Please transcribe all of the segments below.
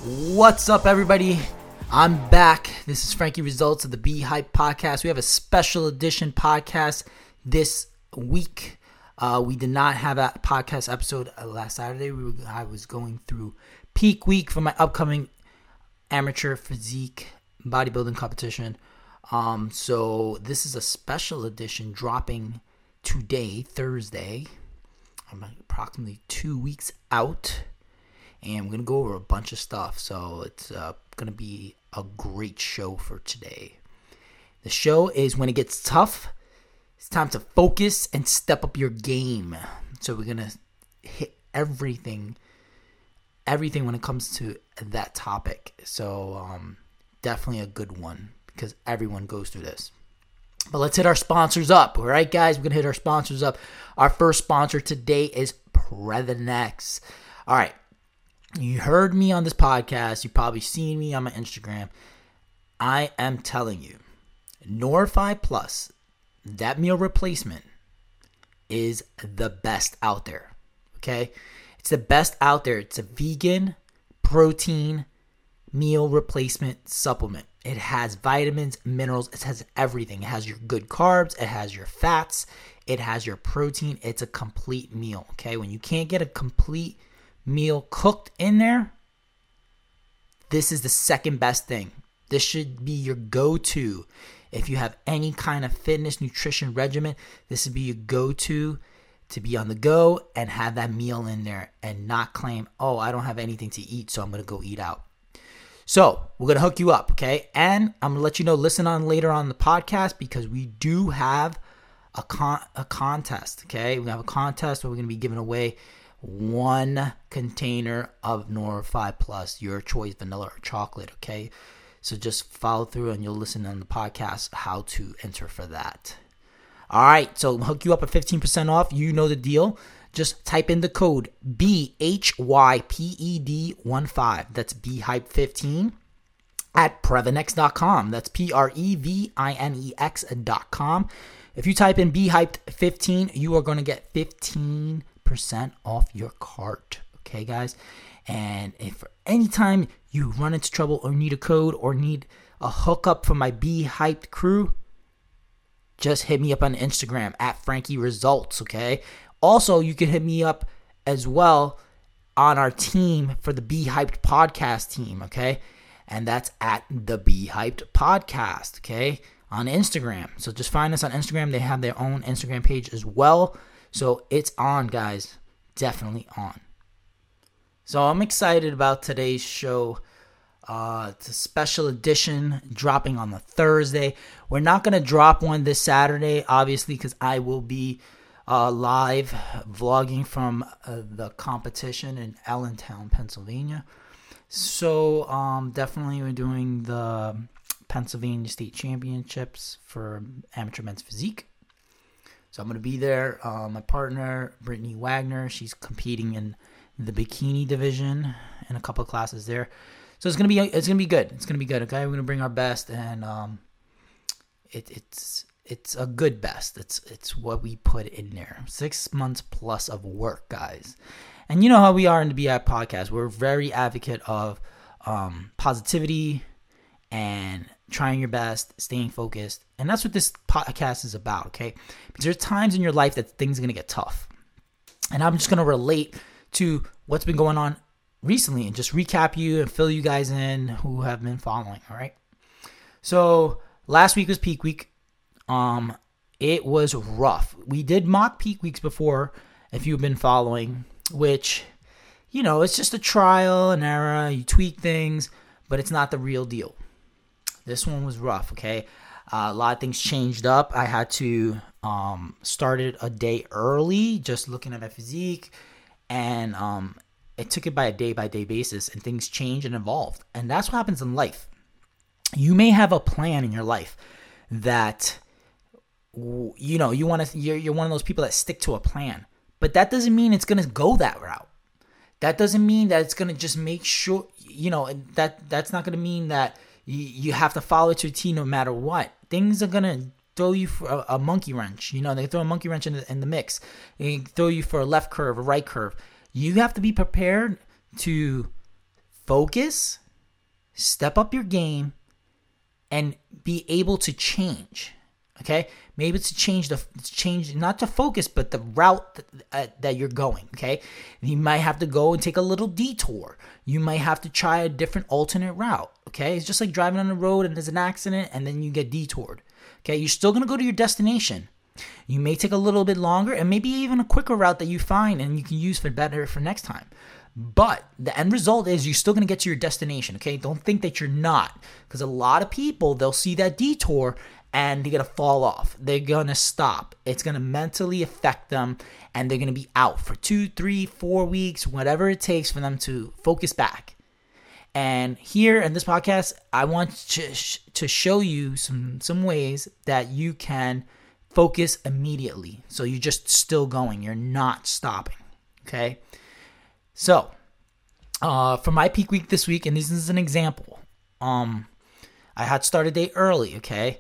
What's up, everybody? I'm back. This is Frankie Results of the Be Hype podcast. We have a special edition podcast this week. We did not have a podcast episode last Saturday. I was going through peak week for my upcoming amateur physique bodybuilding competition. So this is a special edition dropping today, Thursday. I'm approximately 2 weeks out. And I'm going to go over a bunch of stuff, so it's going to be a great show for today. The show is when it gets tough, it's time to focus and step up your game. So we're going to hit everything when it comes to that topic. So definitely a good one because everyone goes through this. But let's hit our sponsors up. All right, guys, we're going to hit our sponsors up. Our first sponsor today is Previnex. All right. You heard me on this podcast. You've probably seen me on my Instagram. I am telling you, Norify Plus, that meal replacement, is the best out there. Okay? It's the best out there. It's a vegan protein meal replacement supplement. It has vitamins, minerals. It has everything. It has your good carbs. It has your fats. It has your protein. It's a complete meal. Okay? When you can't get a complete meal cooked in there, this is the second best thing. This should be your go-to. If you have any kind of fitness nutrition regimen, this would be your go-to to be on the go and have that meal in there and not claim, oh, I don't have anything to eat, so I'm going to go eat out. So we're going to hook you up, okay? And I'm going to let you know, listen on later on the podcast because we do have a contest, okay? We have a contest where we're going to be giving away one container of Norify Plus, your choice, vanilla or chocolate, okay? So just follow through and you'll listen on the podcast how to enter for that. All right, so hook you up at 15% off. You know the deal. Just type in the code BHYPED15. That's BHYPE15 at Previnex.com. That's PREVINEX.com. If you type in BHYPE15, you are going to get 15% off your cart. Okay, guys? And if for any time you run into trouble or need a code or need a hookup from my Be Hyped crew, just hit me up on Instagram at Frankie Results, okay? Also, you can hit me up as well on our team for the Be Hyped podcast team, okay? And that's at the Be Hyped podcast, okay? On Instagram. So just find us on Instagram. They have their own Instagram page as well. So it's on, guys. Definitely on. So I'm excited about today's show. It's a special edition dropping on the Thursday. We're not going to drop one this Saturday, obviously, because I will be live vlogging from the competition in Allentown, Pennsylvania. So definitely we're doing the Pennsylvania State Championships for amateur men's physique. So I'm going to be there. My partner, Brittany Wagner, she's competing in the bikini division in a couple of classes there. So it's going to be good. It's going to be good, okay? We're going to bring our best, and it's a good best. It's what we put in there. 6 months plus of work, guys. And you know how we are in the BI podcast. We're very advocate of positivity and trying your best, staying focused. And that's what this podcast is about, okay? Because there's times in your life that things are going to get tough. And I'm just going to relate to what's been going on recently and just recap you and fill you guys in who have been following, all right? So last week was peak week. It was rough. We did mock peak weeks before, if you've been following, which, you know, it's just a trial and error. You tweak things, but it's not the real deal. This one was rough, okay? A lot of things changed up. I had to start it a day early, just looking at my physique, and it took it by a day-by-day basis, and things changed and evolved. And that's what happens in life. You may have a plan in your life that, you know, you're one of those people that stick to a plan, but that doesn't mean it's going to go that route. That doesn't mean that it's going to just make sure, you know, that's not going to mean that you have to follow it to a T no matter what. Things are going to throw you for a monkey wrench. You know, they throw a monkey wrench in the mix. They throw you for a left curve, a right curve. You have to be prepared to focus, step up your game, and be able to change. Okay, maybe it's to change not to focus, but the route that you're going. Okay, you might have to go and take a little detour. You might have to try a different alternate route. Okay, it's just like driving on the road and there's an accident and then you get detoured. Okay, you're still gonna go to your destination. You may take a little bit longer and maybe even a quicker route that you find and you can use for next time. But the end result is you're still going to get to your destination, okay? Don't think that you're not. Because a lot of people, they'll see that detour and they're going to fall off. They're going to stop. It's going to mentally affect them and they're going to be out for 2, 3, 4 weeks, whatever it takes for them to focus back. And here in this podcast, I want to show you some ways that you can focus immediately. So you're just still going. You're not stopping, okay? So, for my peak week this week, and this is an example, I had started day early, okay?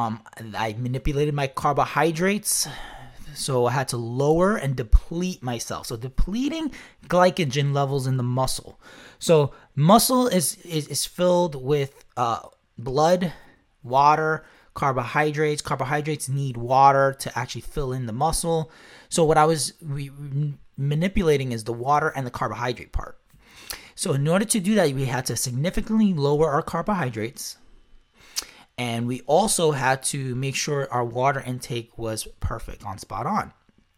I manipulated my carbohydrates, so I had to lower and deplete myself. So depleting glycogen levels in the muscle. So muscle is filled with blood, water, carbohydrates. Carbohydrates need water to actually fill in the muscle. So what I was manipulating is the water and the carbohydrate part. So in order to do that, we had to significantly lower our carbohydrates. And we also had to make sure our water intake was perfect, spot on.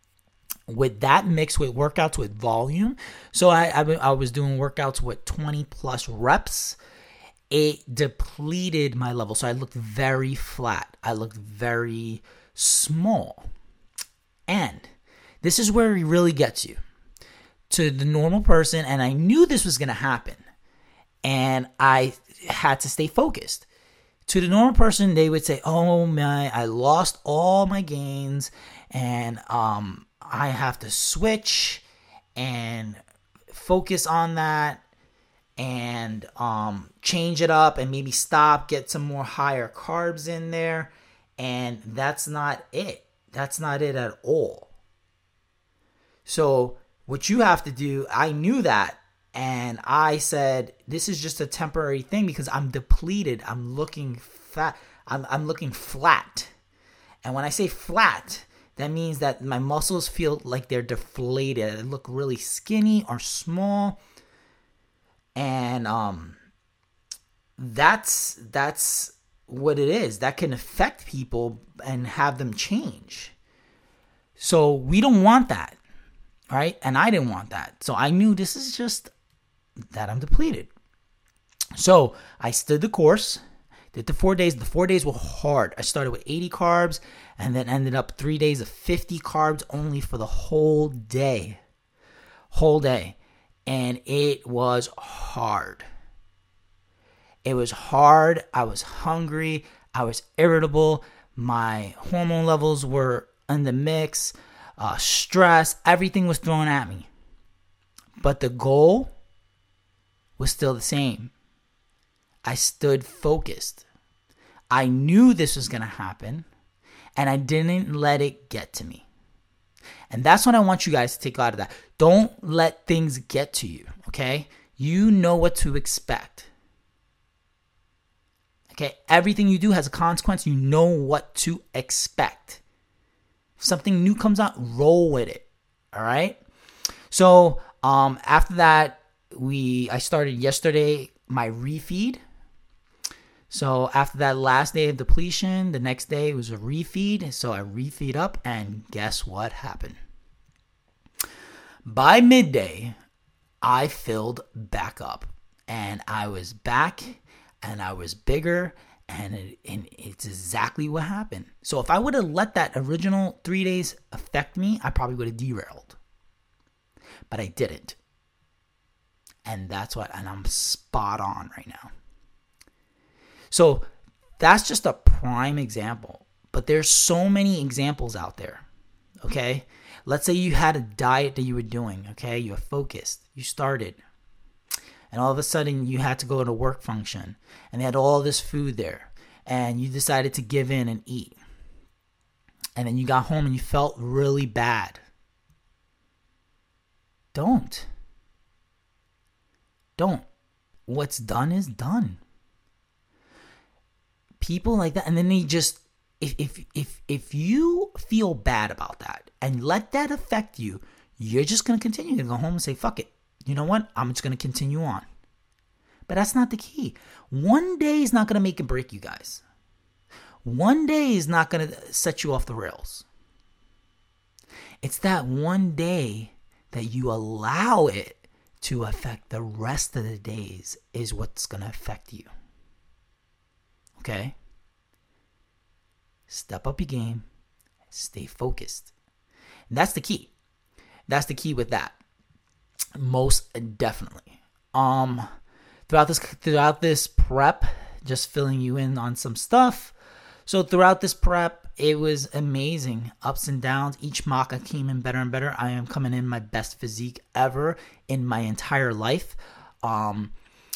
With that mixed with workouts with volume. So I was doing workouts with 20 plus reps. It depleted my level. So I looked very flat. I looked very small. And this is where he really gets you. To the normal person, and I knew this was going to happen. And I had to stay focused. To the normal person, they would say, oh my, I lost all my gains. And I have to switch and focus on that. And change it up and maybe stop, get some more higher carbs in there. And that's not it. That's not it at all. So what you have to do, I knew that. And I said, this is just a temporary thing because I'm depleted. I'm looking fat. I'm looking flat. And when I say flat, that means that my muscles feel like they're deflated. They look really skinny or small. And that's what it is. That can affect people and have them change. So we don't want that, right? And I didn't want that. So I knew this is just that I'm depleted. So I stood the course, did the 4 days. The 4 days were hard. I started with 80 carbs and then ended up 3 days of 50 carbs only for the whole day. And it was hard. It was hard. I was hungry. I was irritable. My hormone levels were in the mix. Stress, everything was thrown at me. But the goal was still the same. I stood focused. I knew this was going to happen, and I didn't let it get to me. And that's what I want you guys to take out of that. Don't let things get to you, okay? You know what to expect. Okay? Everything you do has a consequence. You know what to expect. If something new comes out, roll with it. All right? So, after that, I started yesterday my refeed. So after that last day of depletion, the next day was a refeed. So I refeed up, and guess what happened? By midday, I filled back up, and I was back, and I was bigger, and it's exactly what happened. So if I would have let that original 3 days affect me, I probably would have derailed. But I didn't. And I'm spot on right now. So that's just a prime example. But there's so many examples out there. Okay? Let's say you had a diet that you were doing. Okay? You were focused. You started. And all of a sudden you had to go to a work function. And they had all this food there. And you decided to give in and eat. And then you got home and you felt really bad. Don't. what's done is done. People like that, and then they just, if you feel bad about that and let that affect you, you're just going to continue to go home and say, fuck it. You know what? I'm just going to continue on. But that's not the key. One day is not going to make and break you guys. One day is not going to set you off the rails. It's that one day that you allow it to affect the rest of the days is what's going to affect you. Okay? Step up your game. Stay focused. And that's the key. That's the key with that. Most definitely. Throughout this prep, just filling you in on some stuff. So throughout this prep, it was amazing. Ups and downs. Each mock I came in better and better. I am coming in my best physique ever in my entire life. I'm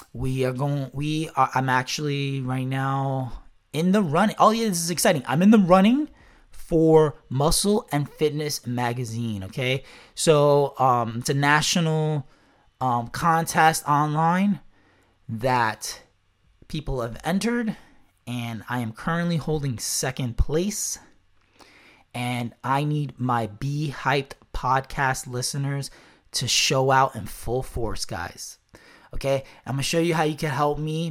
actually right now in the running. Oh yeah, this is exciting. I'm in the running for Muscle and Fitness magazine. Okay, so it's a national contest online that people have entered, and I am currently holding second place. And I need my Be Hyped podcast listeners to show out in full force, guys. Okay, I'm gonna show you how you can help me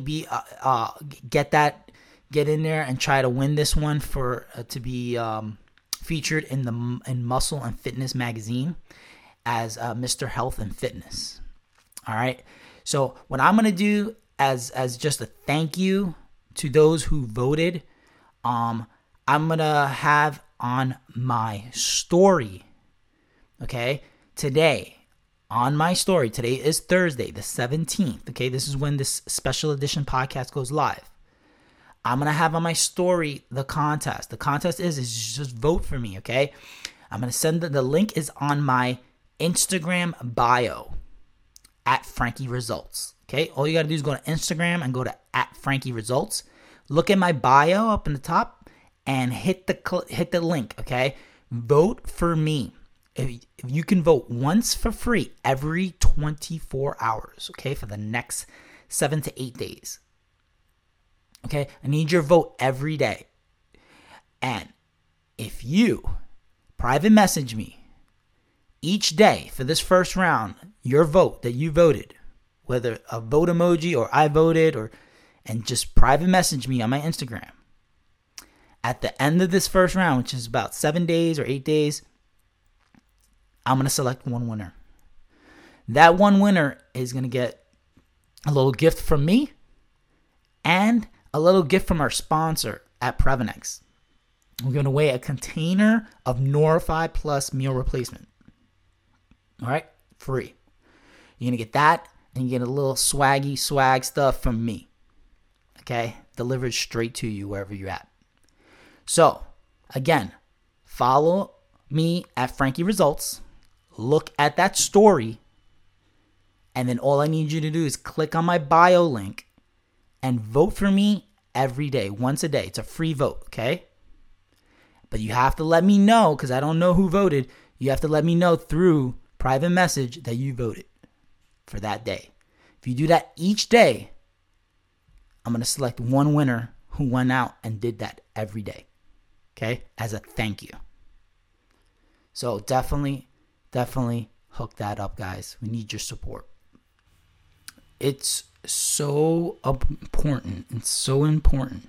get in there and try to win this one for to be featured in Muscle and Fitness magazine as Mr. Health and Fitness. All right. So what I'm gonna do as just a thank you to those who voted, I'm gonna have on my story. Okay, today. On my story, today is Thursday, the 17th. Okay, this is when this special edition podcast goes live. I'm going to have on my story the contest. The contest is just vote for me, okay? I'm going to send the link is on my Instagram bio at Frankie Results. Okay, all you got to do is go to Instagram and go to at Frankie Results. Look at my bio up in the top and hit the link, okay? Vote for me. If you can vote once for free every 24 hours, okay, for the next 7 to 8 days. Okay, I need your vote every day. And if you private message me each day for this first round, your vote that you voted, whether a vote emoji or I voted, and just private message me on my Instagram. At the end of this first round, which is about 7 days or 8 days, I'm going to select one winner. That one winner is going to get a little gift from me and a little gift from our sponsor at Previnex. We're going to weigh a container of Norify Plus meal replacement. All right? Free. You're going to get that, and you get a little swag stuff from me. Okay? Delivered straight to you wherever you're at. So, again, follow me at Frankie Results. Look at that story, and then all I need you to do is click on my bio link and vote for me every day, once a day. It's a free vote, okay? But you have to let me know, because I don't know who voted. You have to let me know through private message that you voted for that day. If you do that each day, I'm going to select one winner who went out and did that every day, okay, as a thank you. So definitely hook that up, guys. We need your support. It's so important. It's so important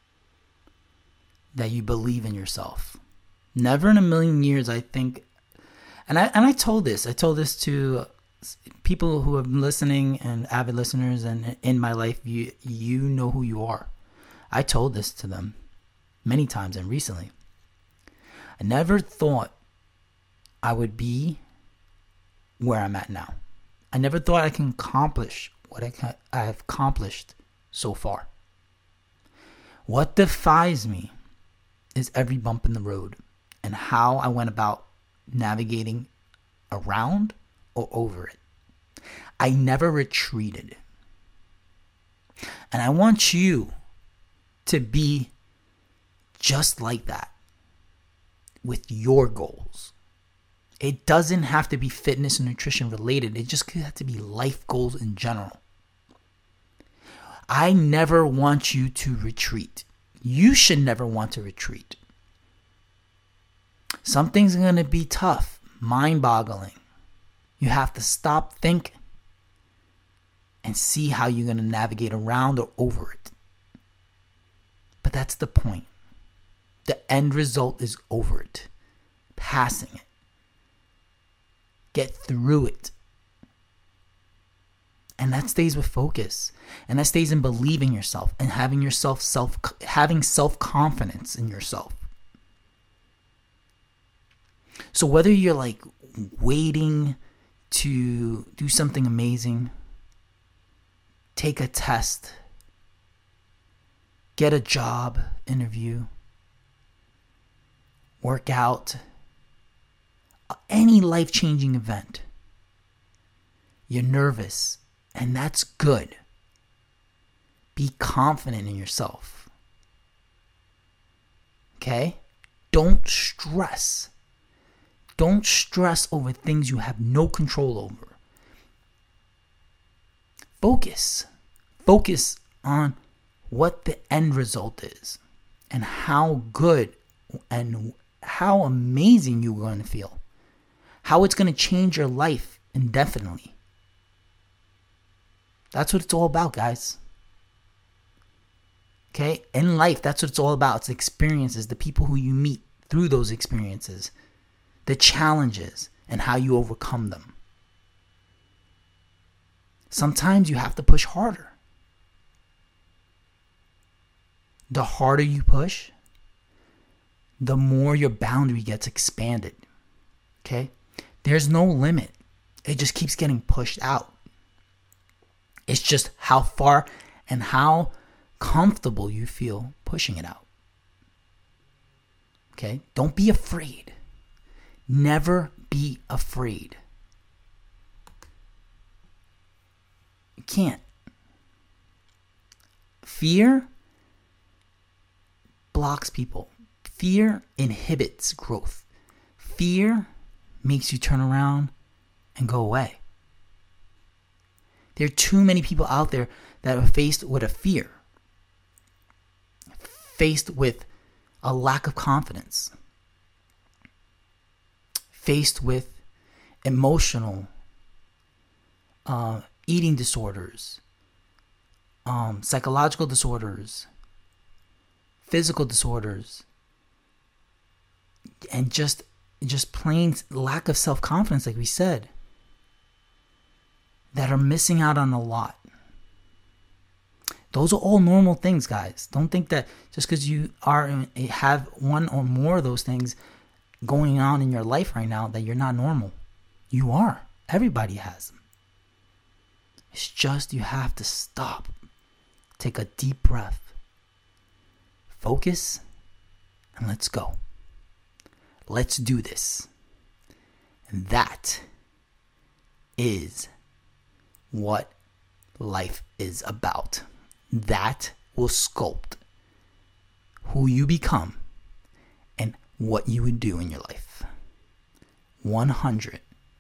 that you believe in yourself. Never in a million years, I think. And I told this to people who have been listening and avid listeners, and in my life, you know who you are. I told this to them many times and recently. I never thought I would be where I'm at now. I never thought I can accomplish what I have accomplished so far. What defies me is every bump in the road and how I went about navigating around or over it. I never retreated. And I want you to be just like that with your goals. It doesn't have to be fitness and nutrition related. It just could have to be life goals in general. I never want you to retreat. You should never want to retreat. Something's going to be tough, mind-boggling. You have to stop, think, and see how you're going to navigate around or over it. But that's the point. The end result is over it. Passing it. Get through it. And that stays with focus. And that stays in believing yourself and having self-confidence in yourself. So whether you're like waiting to do something amazing, take a test, get a job interview, work out, any life-changing event, you're nervous, and that's good. Be confident in yourself. Okay? Don't stress. Don't stress over things you have no control over. Focus. Focus on what the end result is and how good and how amazing you're going to feel. How it's going to change your life indefinitely. That's what it's all about, guys. Okay? In life, that's what it's all about. It's the experiences, the people who you meet through those experiences, the challenges, and how you overcome them. Sometimes you have to push harder. The harder you push, the more your boundary gets expanded. Okay? There's no limit. It just keeps getting pushed out. It's just how far and how comfortable you feel pushing it out. Okay? Don't be afraid. Never be afraid. You can't. Fear blocks people. Fear inhibits growth. Fear makes you turn around and go away. There are too many people out there that are faced with a fear, faced with a lack of confidence, faced with emotional eating disorders, psychological disorders, physical disorders, and just plain lack of self-confidence, like we said, that are missing out on a lot. Those are all normal things, guys. Don't think that just because you have one or more of those things going on in your life right now that you're not normal. You are. Everybody has them. It's just you have to stop. Take a deep breath. Focus, and let's go. Let's do this. And that is what life is about. That will sculpt who you become and what you would do in your life. 100%.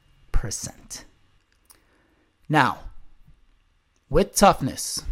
Now, with toughness,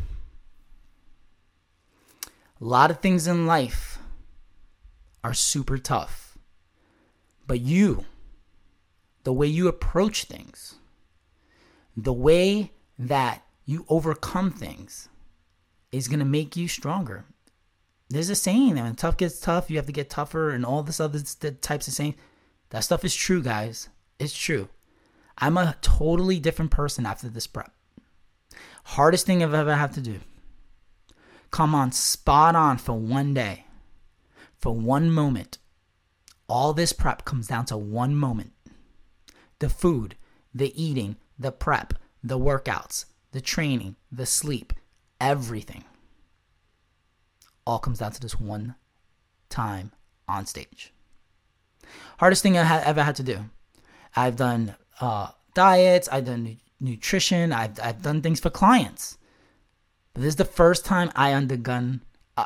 a lot of things in life are super tough. But you, the way you approach things, the way that you overcome things is going to make you stronger. There's a saying that when tough gets tough, you have to get tougher and all this other types of saying. That stuff is true, guys. It's true. I'm a totally different person after this prep. Hardest thing I've ever had to do. Come on, spot on for one day. For one moment. All this prep comes down to one moment. The food, the eating, the prep, the workouts, the training, the sleep, everything. All comes down to this one time on stage. Hardest thing I ever had to do. I've done diets, I've done nutrition, I've done things for clients. But this is the first time I undergone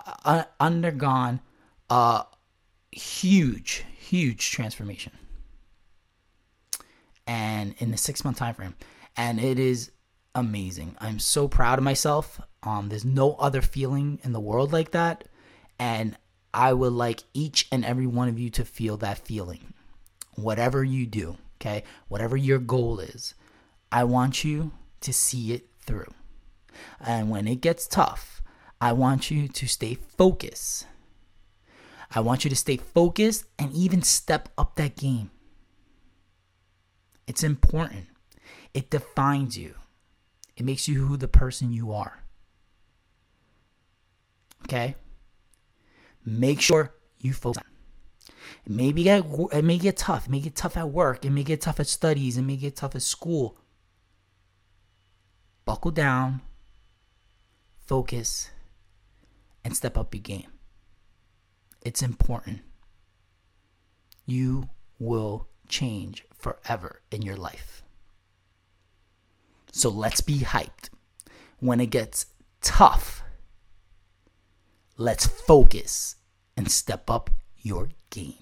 a huge transformation. And in the 6-month time frame. And it is amazing. I'm so proud of myself. There's no other feeling in the world like that. And I would like each and every one of you to feel that feeling. Whatever you do, okay? Whatever your goal is, I want you to see it through. And when it gets tough, I want you to stay focused. I want you to stay focused and even step up that game. It's important. It defines you. It makes you who the person you are. Okay? Make sure you focus. It may get tough. It may get tough at work. It may get tough at studies. It may get tough at school. Buckle down, focus, and step up your game. It's important. You will change forever in your life. So let's be hyped. When it gets tough, let's focus and step up your game.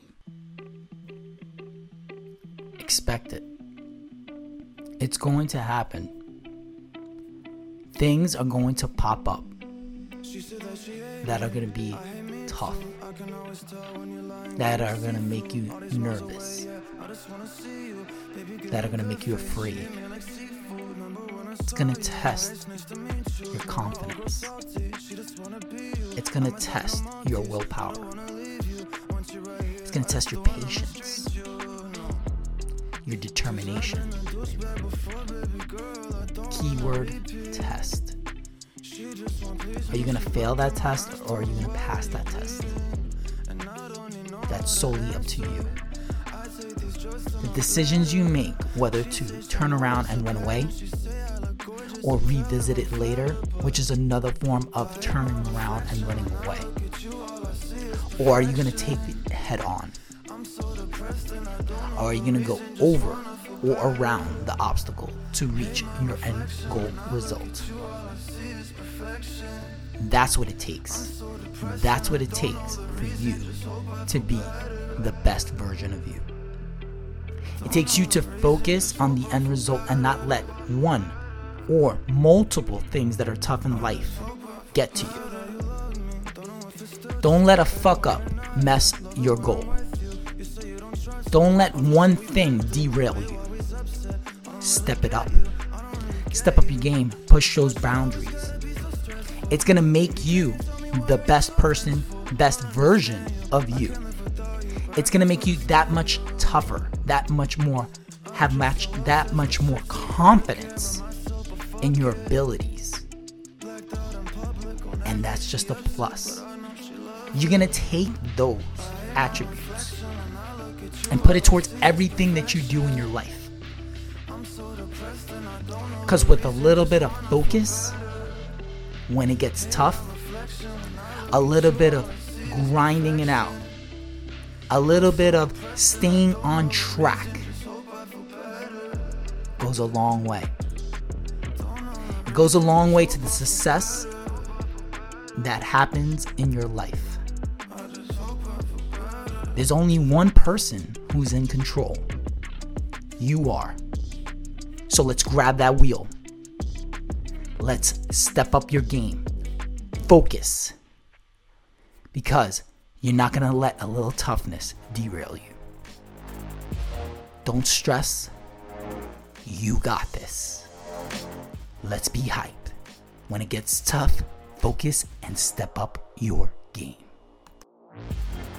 Expect it. It's going to happen. Things are going to pop up that are going to be tough, that are going to make you nervous, that are going to make you afraid. It's going to test your confidence. It's going to test your willpower. It's going to test your patience, your determination. Keyword test. Are you going to fail that test or are you going to pass that test? That's solely up to you. The decisions you make, whether to turn around and run away or revisit it later, which is another form of turning around and running away. Or are you going to take it head on? Or are you going to go over or around the obstacle to reach your end goal result? That's what it takes. That's what it takes for you to be the best version of you. It takes you to focus on the end result and not let one or multiple things that are tough in life get to you. Don't let a fuck up mess your goal. Don't let one thing derail you. Step it up. Step up your game. Push those boundaries. It's going to make you the best person, best version of you. It's going to make you that much tougher, that much more confidence in your abilities. And that's just a plus. You're going to take those attributes and put it towards everything that you do in your life. Because with a little bit of focus, when it gets tough, a little bit of grinding it out, a little bit of staying on track goes a long way. It goes a long way to the success that happens in your life. There's only one person who's in control. You are. So let's grab that wheel. Let's step up your game. Focus. Because you're not going to let a little toughness derail you. Don't stress. You got this. Let's be hyped. When it gets tough, focus and step up your game.